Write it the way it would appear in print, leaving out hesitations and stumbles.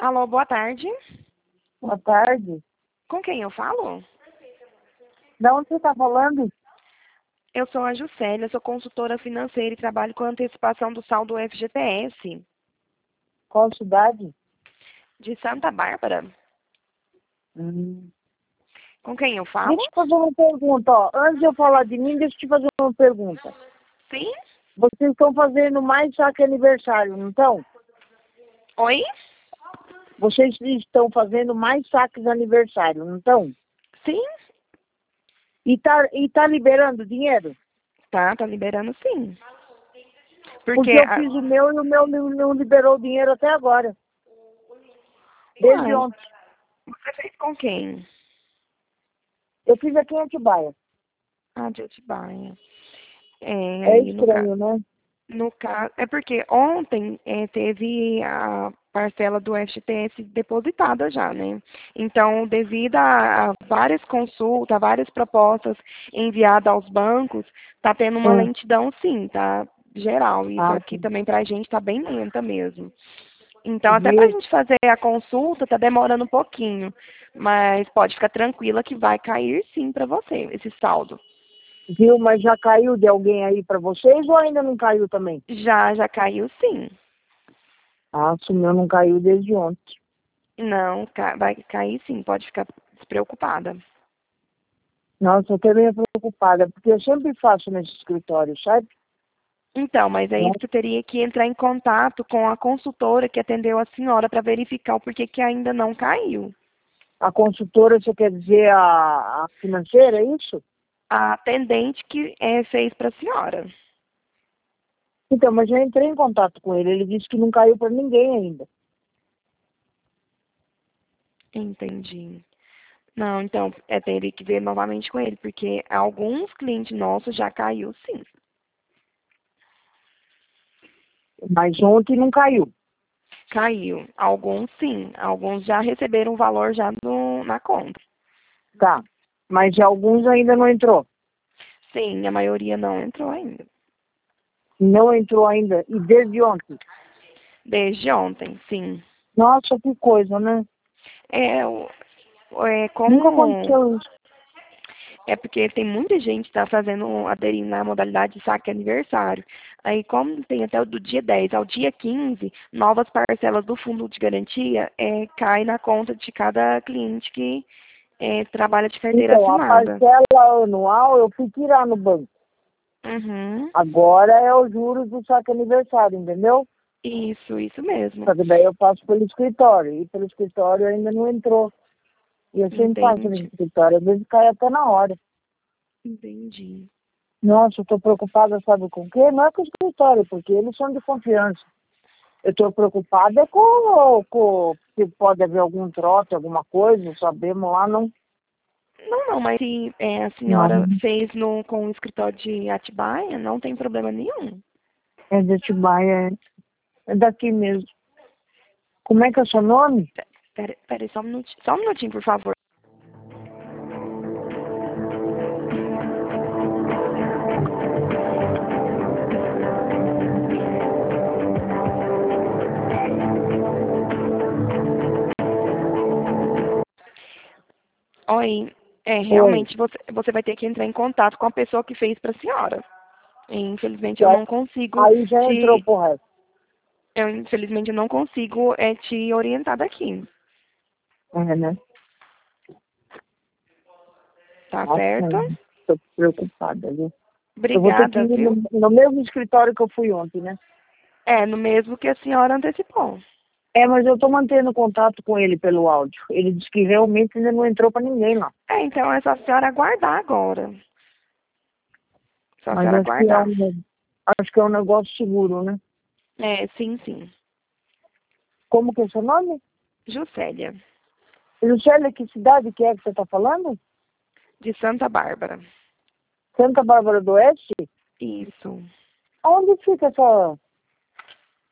Alô, boa tarde. Boa tarde. Com quem eu falo? Da onde você está falando? Eu sou a Juscelia, sou consultora financeira e trabalho com antecipação do saldo FGTS. Qual cidade? De Santa Bárbara. Com quem eu falo? Deixa eu te fazer uma pergunta, ó. Antes de eu falar de mim, deixa eu te fazer uma pergunta. Sim? Vocês estão fazendo mais saque aniversário, não estão? Oi? Vocês estão fazendo mais saques aniversário, não estão? Sim? E tá liberando dinheiro? Tá liberando sim. Porque eu fiz o meu e o meu não liberou dinheiro até agora. Desde ontem. Você fez com quem? Eu fiz aqui em Atibaia. De Atibaia. É estranho, né? No caso, é porque ontem teve a parcela do FGTS depositada já, né? Então, devido a várias consultas, várias propostas enviadas aos bancos, tá tendo uma lentidão sim, tá? Geral. Isso aqui também pra gente tá bem lenta mesmo. Então, até pra gente fazer a consulta, tá demorando um pouquinho. Mas pode ficar tranquila que vai cair sim pra você, esse saldo. Viu? Mas já caiu de alguém aí para vocês ou ainda não caiu também? Já caiu sim. O meu não caiu desde ontem. Não, vai cair sim, pode ficar despreocupada. Nossa, eu tô meio preocupada, porque eu sempre faço nesse escritório, sabe? Então, mas aí você teria que entrar em contato com a consultora que atendeu a senhora para verificar o porquê que ainda não caiu. A consultora, você quer dizer a financeira, é isso? A atendente que fez para a senhora. Então, mas eu entrei em contato com ele disse que não caiu para ninguém ainda. Entendi. Não, então, teria que ver novamente com ele, porque alguns clientes nossos já caiu sim. Mas ontem não caiu. Caiu. Alguns sim. Alguns já receberam o valor já na conta. Tá. Mas alguns ainda não entrou. Sim, a maioria não entrou ainda. Não entrou ainda. E desde ontem? Desde ontem, sim. Nossa, que coisa, né? Como... Nunca aconteceu isso. É porque tem muita gente que está aderindo na modalidade de saque aniversário. Aí, como tem até o do dia 10 ao dia 15, novas parcelas do fundo de garantia cai na conta de cada cliente que trabalha de carteira Então, a assinada. parcela anual eu fui tirar no banco. Uhum. Agora é os juros do saque aniversário, entendeu? Isso mesmo. Só que daí eu passo pelo escritório. E pelo escritório ainda não entrou. E eu sempre passo no escritório. Às vezes cai até na hora. Entendi. Nossa, eu tô preocupada, sabe com o quê? Não é com o escritório, porque eles são de confiança. Eu tô preocupada com se pode haver algum trote, alguma coisa, sabemos lá, não. Não, mas se a senhora fez com o escritório de Atibaia, não tem problema nenhum. É de Atibaia, é daqui mesmo. Como é que é o seu nome? Peraí, só um minutinho, por favor. Oi, realmente você vai ter que entrar em contato com a pessoa que fez para a senhora. Infelizmente eu não consigo Aí já entrou pro resto. infelizmente eu não consigo te orientar daqui. É, né? Tá certo? Tô preocupada, viu? Eu vou ter que Obrigada, ir viu? no mesmo escritório que eu fui ontem, né? No mesmo que a senhora antecipou. Mas eu tô mantendo contato com ele pelo áudio. Ele disse que realmente ainda não entrou pra ninguém lá. Então é só a senhora aguardar agora. Só a Mas senhora aguardar. acho que é um negócio seguro, né? Sim. Como que é seu nome? Juscelia, Lucélia, que cidade que é que você tá falando? de Santa Bárbara. Santa Bárbara do Oeste? Isso. Onde fica essa